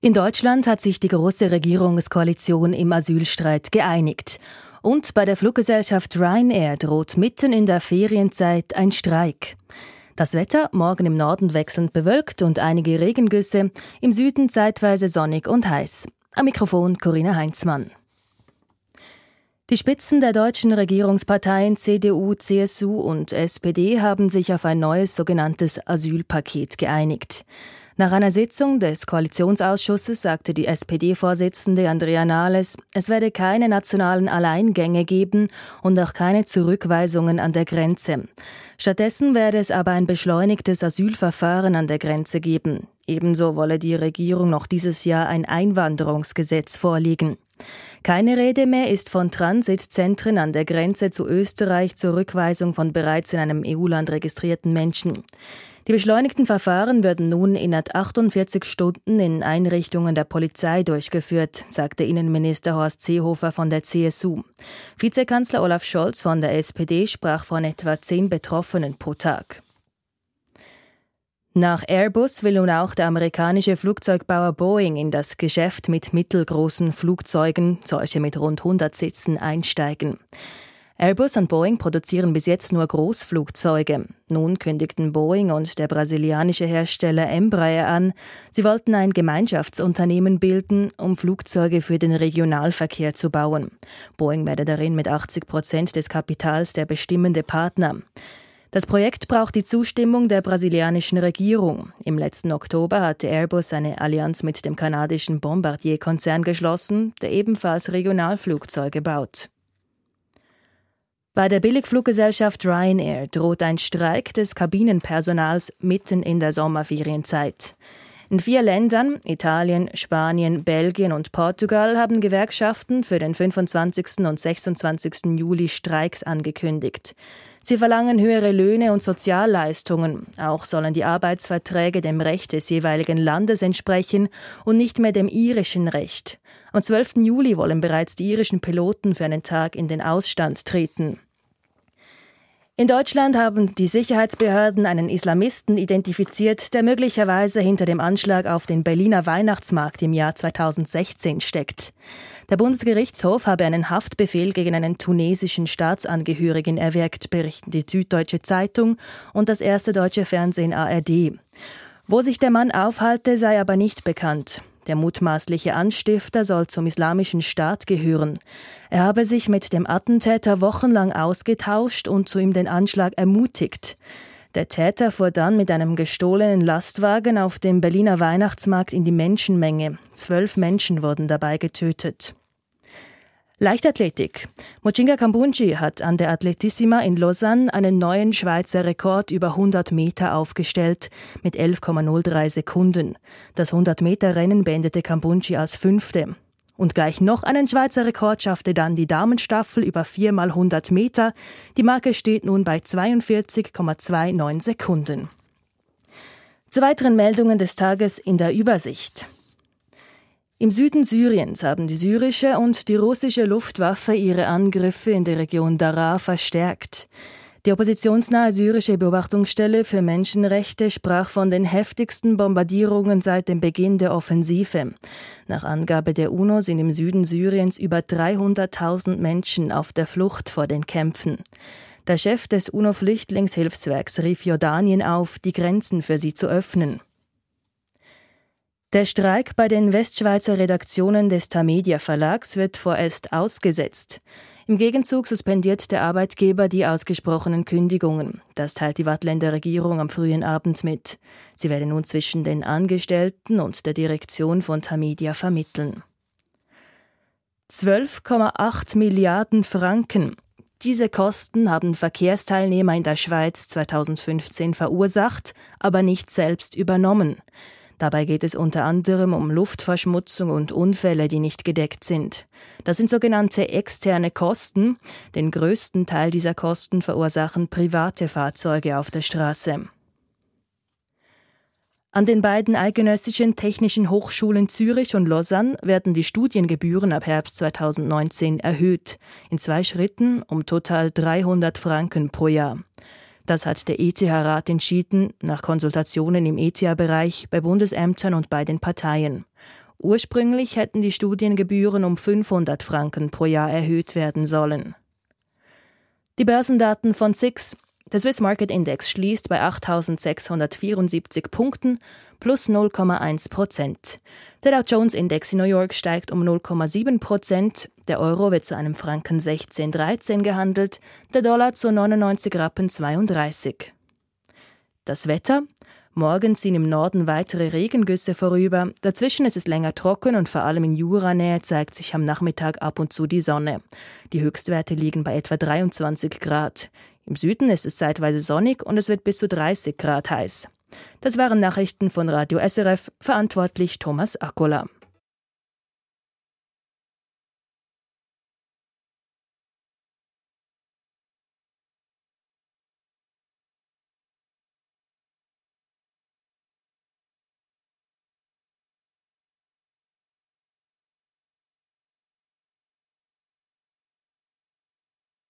In Deutschland hat sich die Große Regierungskoalition im Asylstreit geeinigt. Und bei der Fluggesellschaft Ryanair droht mitten in der Ferienzeit ein Streik. Das Wetter morgen im Norden wechselnd bewölkt und einige Regengüsse, im Süden zeitweise sonnig und heiß. Am Mikrofon Corinna Heinzmann. Die Spitzen der deutschen Regierungsparteien CDU, CSU und SPD haben sich auf ein neues sogenanntes Asylpaket geeinigt. Nach einer Sitzung des Koalitionsausschusses sagte die SPD-Vorsitzende Andrea Nahles, es werde keine nationalen Alleingänge geben und auch keine Zurückweisungen an der Grenze. Stattdessen werde es aber ein beschleunigtes Asylverfahren an der Grenze geben. Ebenso wolle die Regierung noch dieses Jahr ein Einwanderungsgesetz vorlegen. Keine Rede mehr ist von Transitzentren an der Grenze zu Österreich zur Rückweisung von bereits in einem EU-Land registrierten Menschen. Die beschleunigten Verfahren würden nun innerhalb 48 Stunden in Einrichtungen der Polizei durchgeführt, sagte Innenminister Horst Seehofer von der CSU. Vizekanzler Olaf Scholz von der SPD sprach von etwa 10 Betroffenen pro Tag. Nach Airbus will nun auch der amerikanische Flugzeugbauer Boeing in das Geschäft mit mittelgroßen Flugzeugen, solche mit rund 100 Sitzen, einsteigen. Airbus und Boeing produzieren bis jetzt nur Großflugzeuge. Nun kündigten Boeing und der brasilianische Hersteller Embraer an, sie wollten ein Gemeinschaftsunternehmen bilden, um Flugzeuge für den Regionalverkehr zu bauen. Boeing werde darin mit 80% des Kapitals der bestimmende Partner. Das Projekt braucht die Zustimmung der brasilianischen Regierung. Im letzten Oktober hatte Airbus eine Allianz mit dem kanadischen Bombardier-Konzern geschlossen, der ebenfalls Regionalflugzeuge baut. Bei der Billigfluggesellschaft Ryanair droht ein Streik des Kabinenpersonals mitten in der Sommerferienzeit. In 4 Ländern, Italien, Spanien, Belgien und Portugal, haben Gewerkschaften für den 25. und 26. Juli Streiks angekündigt. Sie verlangen höhere Löhne und Sozialleistungen. Auch sollen die Arbeitsverträge dem Recht des jeweiligen Landes entsprechen und nicht mehr dem irischen Recht. Am 12. Juli wollen bereits die irischen Piloten für einen Tag in den Ausstand treten. In Deutschland haben die Sicherheitsbehörden einen Islamisten identifiziert, der möglicherweise hinter dem Anschlag auf den Berliner Weihnachtsmarkt im Jahr 2016 steckt. Der Bundesgerichtshof habe einen Haftbefehl gegen einen tunesischen Staatsangehörigen erwirkt, berichten die Süddeutsche Zeitung und das erste deutsche Fernsehen ARD. Wo sich der Mann aufhalte, sei aber nicht bekannt. Der mutmaßliche Anstifter soll zum Islamischen Staat gehören. Er habe sich mit dem Attentäter wochenlang ausgetauscht und zu ihm den Anschlag ermutigt. Der Täter fuhr dann mit einem gestohlenen Lastwagen auf dem Berliner Weihnachtsmarkt in die Menschenmenge. 12 Menschen wurden dabei getötet. Leichtathletik. Mochinga Kambundji hat an der Atletissima in Lausanne einen neuen Schweizer Rekord über 100 Meter aufgestellt mit 11,03 Sekunden. Das 100-Meter-Rennen beendete Kambundji als 5. Und gleich noch einen Schweizer Rekord schaffte dann die Damenstaffel über 4x100 Meter. Die Marke steht nun bei 42,29 Sekunden. Zu weiteren Meldungen des Tages in der Übersicht. Im Süden Syriens haben die syrische und die russische Luftwaffe ihre Angriffe in der Region Daraa verstärkt. Die oppositionsnahe syrische Beobachtungsstelle für Menschenrechte sprach von den heftigsten Bombardierungen seit dem Beginn der Offensive. Nach Angabe der UNO sind im Süden Syriens über 300.000 Menschen auf der Flucht vor den Kämpfen. Der Chef des UNO-Flüchtlingshilfswerks rief Jordanien auf, die Grenzen für sie zu öffnen. Der Streik bei den Westschweizer Redaktionen des Tamedia Verlags wird vorerst ausgesetzt. Im Gegenzug suspendiert der Arbeitgeber die ausgesprochenen Kündigungen. Das teilt die Waadtländer Regierung am frühen Abend mit. Sie werde nun zwischen den Angestellten und der Direktion von Tamedia vermitteln. 12,8 Milliarden Franken. Diese Kosten haben Verkehrsteilnehmer in der Schweiz 2015 verursacht, aber nicht selbst übernommen. Dabei geht es unter anderem um Luftverschmutzung und Unfälle, die nicht gedeckt sind. Das sind sogenannte externe Kosten. Den größten Teil dieser Kosten verursachen private Fahrzeuge auf der Straße. An den beiden eidgenössischen Technischen Hochschulen Zürich und Lausanne werden die Studiengebühren ab Herbst 2019 erhöht. In 2 Schritten um total 300 Franken pro Jahr. Das hat der ETH-Rat entschieden, nach Konsultationen im ETH-Bereich, bei Bundesämtern und bei den Parteien. Ursprünglich hätten die Studiengebühren um 500 Franken pro Jahr erhöht werden sollen. Die Börsendaten von SIX. Der Swiss Market Index schließt bei 8.674 Punkten plus 0,1%. Der Dow Jones Index in New York steigt um 0,7%. Der Euro wird zu einem Franken 16,13 gehandelt, der Dollar zu 99,32 Rappen. Das Wetter? Morgen ziehen im Norden weitere Regengüsse vorüber. Dazwischen ist es länger trocken und vor allem in Juranähe zeigt sich am Nachmittag ab und zu die Sonne. Die Höchstwerte liegen bei etwa 23 Grad. Im Süden ist es zeitweise sonnig und es wird bis zu 30 Grad heiß. Das waren Nachrichten von Radio SRF, verantwortlich Thomas Akkola.